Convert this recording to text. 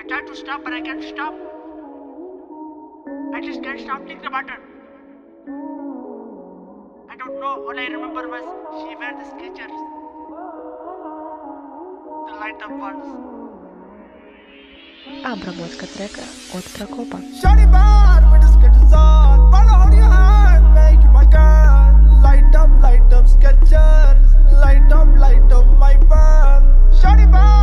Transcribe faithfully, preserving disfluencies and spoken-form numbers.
I tried to stop, but I can't stop. I just can't stop clicking the button. I don't know. All I remember was she wear the Skechers, the light up ones. Обработка трека от Прокопа. Shawty bad with the Skechers on. Wanna hold your hand, make you my girl. Light up, light up Skechers. Light up, light up my van. Shawty bad.